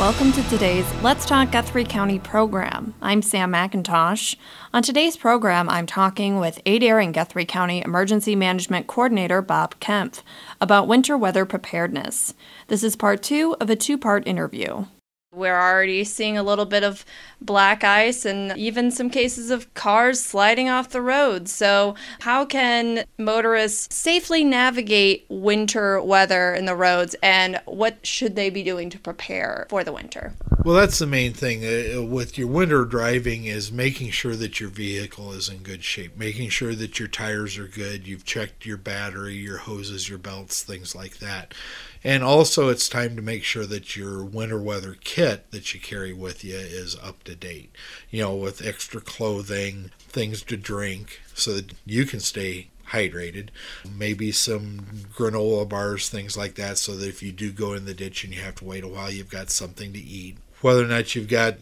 welcome to today's Let's Talk Guthrie County program. I'm Sam McIntosh. On today's program, I'm talking with Adair and Guthrie County Emergency Management Coordinator Bob Kempf about winter weather preparedness. This is part 2 of a 2-part interview. We're already seeing a little bit of black ice and even some cases of cars sliding off the road. So how can motorists safely navigate winter weather in the roads, and what should they be doing to prepare for the winter? Well, that's the main thing with your winter driving is making sure that your vehicle is in good shape, making sure that your tires are good, you've checked your battery, your hoses, your belts, things like that. And also it's time to make sure that your winter weather kit that you carry with you is up to date, with extra clothing, things to drink so that you can stay hydrated, maybe some granola bars, things like that, so that if you do go in the ditch and you have to wait a while, you've got something to eat. Whether or not you've got,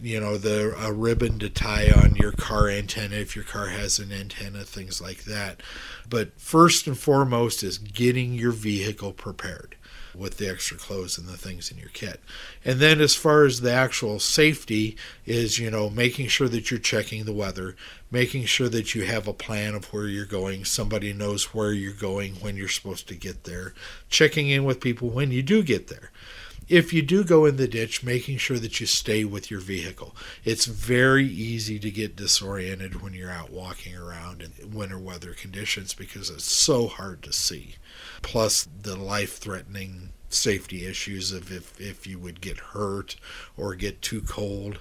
a ribbon to tie on your car antenna if your car has an antenna, things like that. But first and foremost is getting your vehicle prepared with the extra clothes and the things in your kit. And then as far as the actual safety is, making sure that you're checking the weather, making sure that you have a plan of where you're going, somebody knows where you're going, when you're supposed to get there, checking in with people when you do get there. If you do go in the ditch, making sure that you stay with your vehicle. It's very easy to get disoriented when you're out walking around in winter weather conditions because it's so hard to see. Plus the life-threatening safety issues of if you would get hurt or get too cold.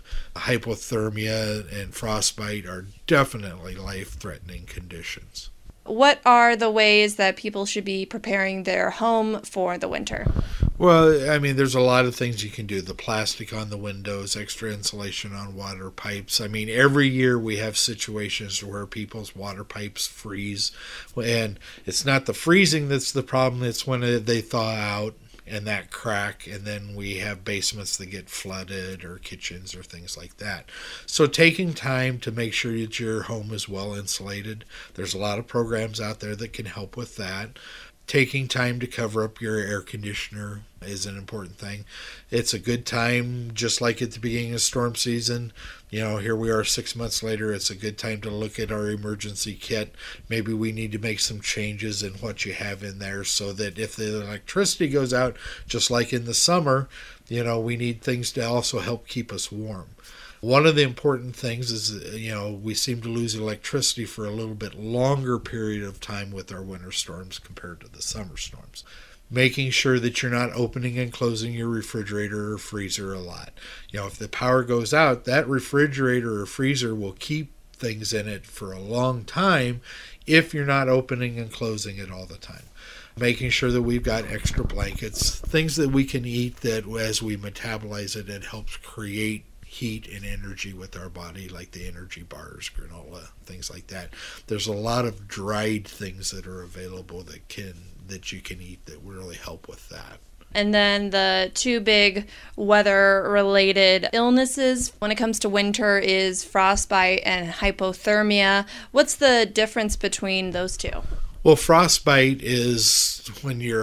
Hypothermia and frostbite are definitely life-threatening conditions. What are the ways that people should be preparing their home for the winter? Well, there's a lot of things you can do. The plastic on the windows, extra insulation on water pipes. Every year we have situations where people's water pipes freeze. And it's not the freezing that's the problem. It's when they thaw out and that crack, and then we have basements that get flooded or kitchens or things like that. So taking time to make sure that your home is well insulated. There's a lot of programs out there that can help with that. Taking time to cover up your air conditioner is an important thing. It's a good time, just like at the beginning of storm season. Here we are 6 months later. It's a good time to look at our emergency kit. Maybe we need to make some changes in what you have in there so that if the electricity goes out, just like in the summer, we need things to also help keep us warm. One of the important things is, we seem to lose electricity for a little bit longer period of time with our winter storms compared to the summer storms. Making sure that you're not opening and closing your refrigerator or freezer a lot. If the power goes out, that refrigerator or freezer will keep things in it for a long time if you're not opening and closing it all the time. Making sure that we've got extra blankets, things that we can eat that as we metabolize it, it helps create heat and energy with our body, like the energy bars, granola, things like that. There's a lot of dried things that are available that you can eat that really help with that. And then the 2 big weather-related illnesses when it comes to winter is frostbite and hypothermia. What's the difference between those 2? Well, frostbite is when your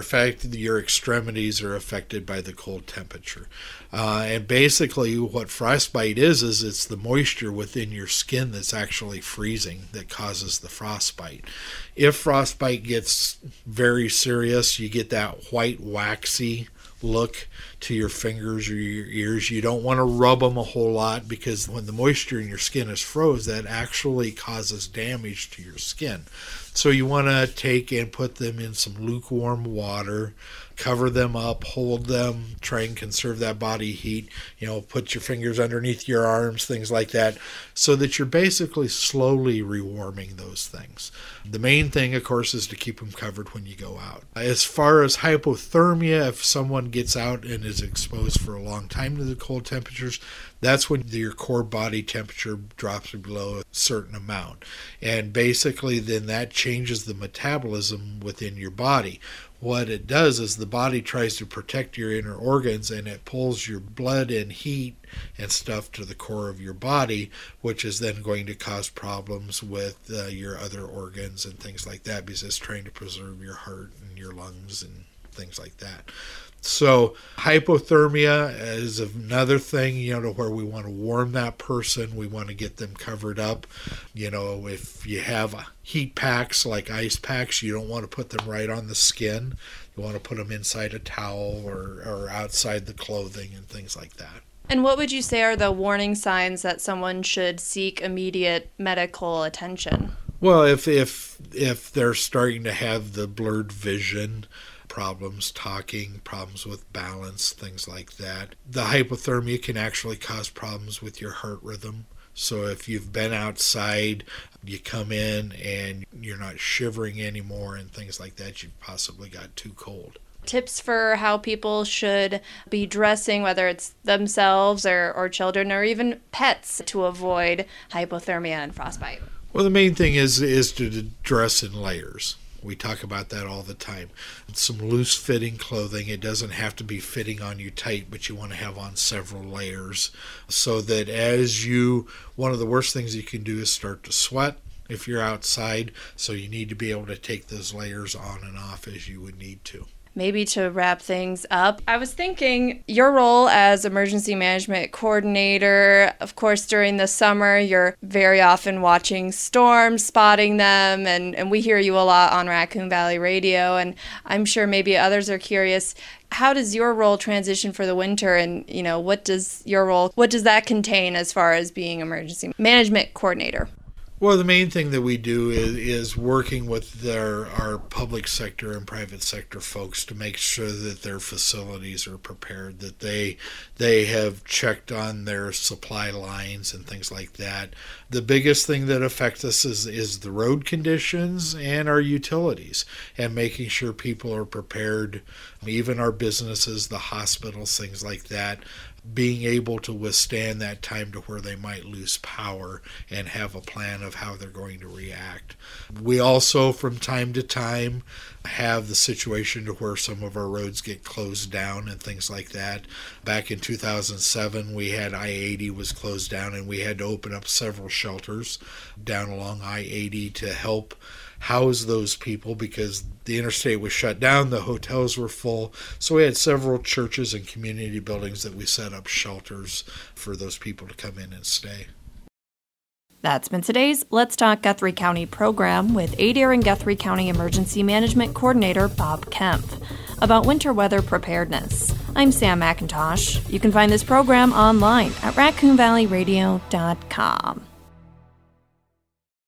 extremities are affected by the cold temperature. And basically what frostbite is it's the moisture within your skin that's actually freezing that causes the frostbite. If frostbite gets very serious, you get that white, waxy look to your fingers or your ears. You don't want to rub them a whole lot because when the moisture in your skin is froze, that actually causes damage to your skin. So you want to take and put them in some lukewarm water, cover them up, hold them, try and conserve that body heat, put your fingers underneath your arms, things like that, so that you're basically slowly rewarming those things. The main thing, of course, is to keep them covered when you go out. As far as hypothermia, if someone gets out and is exposed for a long time to the cold temperatures, that's when your core body temperature drops below a certain amount. And basically then that changes the metabolism within your body. What it does is the body tries to protect your inner organs, and it pulls your blood and heat and stuff to the core of your body, which is then going to cause problems with your other organs and things like that, because it's trying to preserve your heart and your lungs and things like that. So hypothermia is another thing, to where we want to warm that person. We want to get them covered up. If you have heat packs like ice packs, you don't want to put them right on the skin. You want to put them inside a towel or outside the clothing and things like that. And what would you say are the warning signs that someone should seek immediate medical attention? Well, if they're starting to have the blurred vision, problems talking, problems with balance, things like that. The hypothermia can actually cause problems with your heart rhythm. So if you've been outside, you come in and you're not shivering anymore and things like that, you've possibly got too cold. Tips for how people should be dressing, whether it's themselves or children or even pets, to avoid hypothermia and frostbite? Well, the main thing is to dress in layers. We talk about that all the time. It's some loose-fitting clothing. It doesn't have to be fitting on you tight, but you want to have on several layers so that one of the worst things you can do is start to sweat if you're outside, so you need to be able to take those layers on and off as you would need to. Maybe to wrap things up, I was thinking your role as emergency management coordinator, of course, during the summer, you're very often watching storms, spotting them, and we hear you a lot on Raccoon Valley Radio, and I'm sure maybe others are curious. How does your role transition for the winter, and what does that contain as far as being emergency management coordinator? Well, the main thing that we do is working with our public sector and private sector folks to make sure that their facilities are prepared, that they have checked on their supply lines and things like that. The biggest thing that affects us is the road conditions and our utilities, and making sure people are prepared, even our businesses, the hospitals, things like that, being able to withstand that time to where they might lose power and have a plan of how they're going to react. We also, from time to time, have the situation to where some of our roads get closed down and things like that. Back in 2007, we had I-80 was closed down, and we had to open up several shelters down along I-80 to help house those people because the interstate was shut down, the hotels were full. So we had several churches and community buildings that we set up shelters for those people to come in and stay. That's been today's Let's Talk Guthrie County program with Adair and Guthrie County Emergency Management Coordinator Bob Kemp about winter weather preparedness. I'm Sam McIntosh. You can find this program online at raccoonvalleyradio.com.